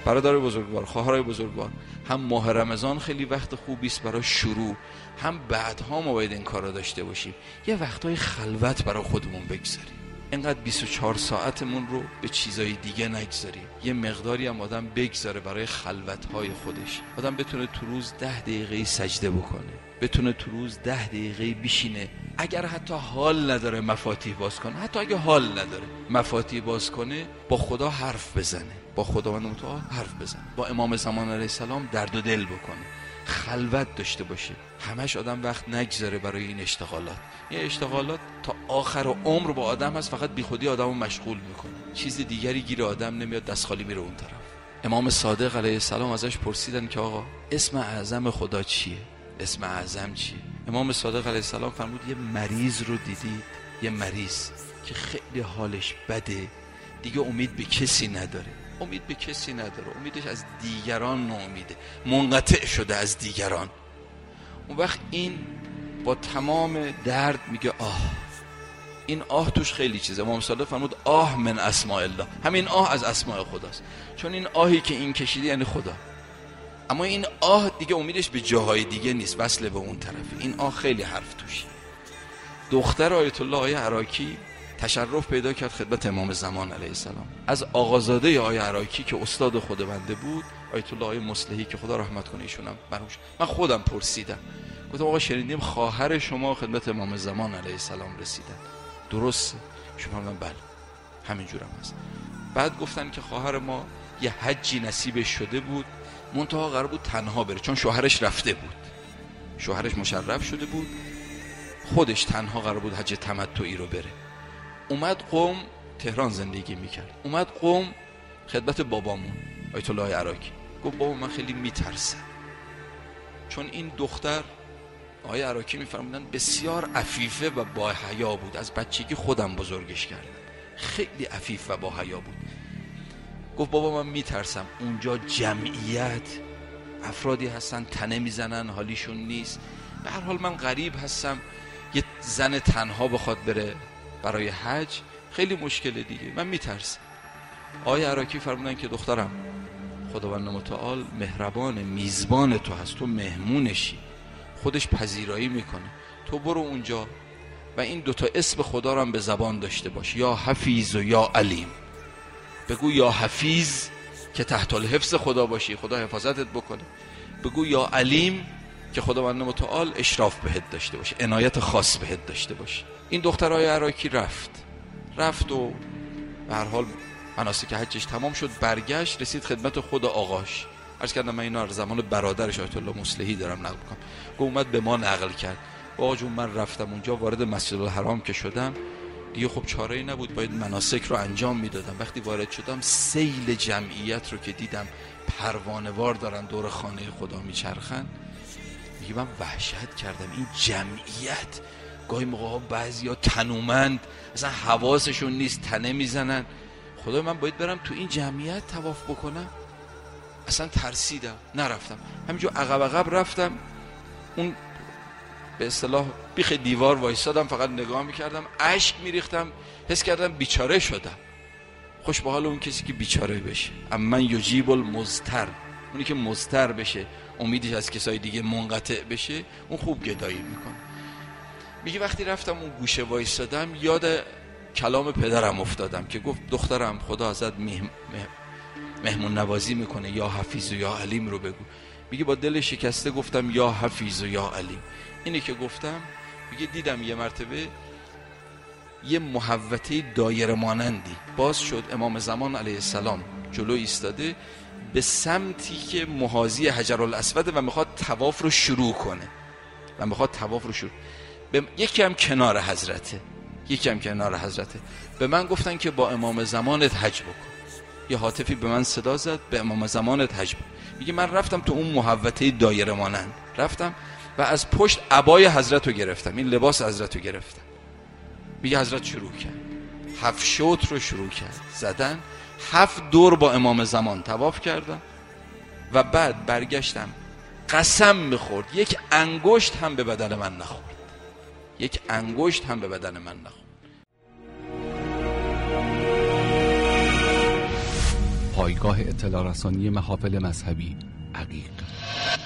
برادر بزرگوار، خواهرای بزرگوار، هم ماه رمضان خیلی وقت خوبی است برای شروع، هم بعدها ما باید این کارا داشته باشیم. یه وقتای خلوت برای خودمون بگذاریم، اینقدر 24 ساعتمون رو به چیزای دیگه نگذاریم. یه مقداری هم آدم بگذاره برای خلوت‌های خودش. آدم بتونه تو روز 10 دقیقه سجده بکنه، بتونه تو روز 10 دقیقه بشینه، اگر حتی حال نداره مفاتیح باز کنه، حتی اگه حال نداره مفاتیح باز کنه، با خدا حرف بزنه، با خداوند متعال حرف بزنه، با امام زمان علیه السلام درد و دل بکنه، خلوت داشته باشه. همش آدم وقت نگذاره برای این اشتغالات. این اشتغالات تا آخر عمر با آدم هست، فقط بی خودی آدمو مشغول میکنه، چیز دیگری گیر آدم نمیاد، دست خالی میره اون طرف. امام صادق علیه السلام ازش پرسیدن که آقا اسم اعظم خدا چیه؟ اسم اعظم چیه؟ امام صادق علیه السلام فرمود یه مریض رو دیدید، یه مریض که خیلی حالش بده، دیگه امید به کسی نداره، امید به کسی نداره، امیدش از دیگران ناامیده، منقطع شده از دیگران. اون وقت این با تمام درد میگه آه. این آه توش خیلی چیزه. امام صادق فرمود آه من اسماء الله، همین آه از اسماء خداست، چون این آهی که این کشیده یعنی خدا. اما این آه دیگه امیدش به جاهای دیگه نیست، وصل به اون طرفه. این آه خیلی حرف توشه. دختر آیت الله آیه عراکی تشرف پیدا کرد خدمت امام زمان علیه السلام. از آقازاده آیه عراکی که استاد خود بنده بود، آیت الله آیه مصلحی که خدا رحمت کنه ایشونم مرحوم، من خودم پرسیدم، گفتم آقا شنیدیم خواهر شما خدمت امام زمان علیه السلام رسیدن، درسته؟ شما من بله همینجورم هست. بعد گفتن که خواهر ما یه حجی نصیبش شده بود، منتها قرار بود تنها بره، چون شوهرش رفته بود، شوهرش مشرف شده بود، خودش تنها قرار بود حج تمتعی رو بره. اومد قم، تهران زندگی میکرد، اومد قم خدمت بابامون آیت الله عراکی، گفت بابا من خیلی میترسم، چون این دختر آیه عراکی میفرمودن بسیار عفیفه و با حیا بود، از بچگی خودم بزرگش کردم، خیلی عفیف و با حیا بود. گفت بابا من میترسم اونجا جمعیت افرادی هستن تنه میزنن، حالیشون نیست، به هر حال من غریب هستم، یه زن تنها بخواد بره برای حج خیلی مشکله دیگه، من میترسم. آیه عراکی فرمودن که دخترم خداوند متعال مهربان، میزبان تو هست، تو مهمونشی، خودش پذیرایی میکنه، تو برو اونجا و این دوتا اسم خدا رو هم به زبان داشته باش، یا حفیظ و یا علیم. بگو یا حفیظ که تحت الحفظ خدا باشی، خدا حفاظتت بکنه، بگو یا علیم که خداوند متعال اشراف بهت داشته باشه، عنایت خاص بهت داشته باشه. این دخترای عراکی رفت و به هر حال مناسک حجش تمام شد، برگشت رسید خدمت خود آقاش. عرض کردم من اینا از زمان برادرش آیت الله مصلحی دارم نقل میکنم، گفت اومد به ما نقل کرد، آقا جون من رفتم اونجا، وارد مسجد الحرام که شدم دیگه خب چاره‌ای نبود، باید مناسک رو انجام میدادم. وقتی وارد شدم سیل جمعیت رو که دیدم پروانه‌وار دارن دور خانه خدا میچرخن، میگه من وحشت کردم. این جمعیت گاهی موقع بعضیا تنومند اصلا حواسشون نیست، تنه میزنن، خدا من باید برم تو این جمعیت طواف بکنم؟ اصلا ترسیدم، نرفتم، همینجور عقب رفتم، اون به اصطلاح بیخ دیوار وایسادم، فقط نگاه میکردم، اشک میریختم، حس کردم بیچاره شدم. خوش به حال اون کسی که بیچاره بشه. اما یجیب المضطر، اونی که مضطر بشه، امیدش از کسای دیگه منقطع بشه، اون خوب گدایی میکنه. میگه وقتی رفتم اون گوشه وایسادم یاد کلام پدرم افتادم که گفت دخترم خدا ازت مهمون نوازی میکنه، یا حفیظ و یا علیم رو بگو. میگه با دل شکسته گفتم یا حفیظ و یا علیم. اینی که گفتم، میگه دیدم یه مرتبه یه محوطه دایره مانندی باز شد، امام زمان علیه السلام جلو ایستاده به سمتی که محاذی حجر الاسود و میخواد طواف رو شروع کنه یکی هم کنار حضرته. به من گفتن که با امام زمانت حج بکن. یه هاتفی به من صدا زد به امام زمانت حج بکن. میگه من رفتم تو اون محوطه دایره مانند، رفتم و از پشت عبای حضرت رو گرفتم، این لباس حضرت رو گرفتم. میگه حضرت شروع کرد 7 شوط رو شروع کرد زدن، 7 دور با امام زمان طواف کردم و بعد برگشتم. قسم میخورد یک انگشت هم به بدن من نخورد، پایگاه دستگاه اطلاع رسانی محافل مذهبی عقیق.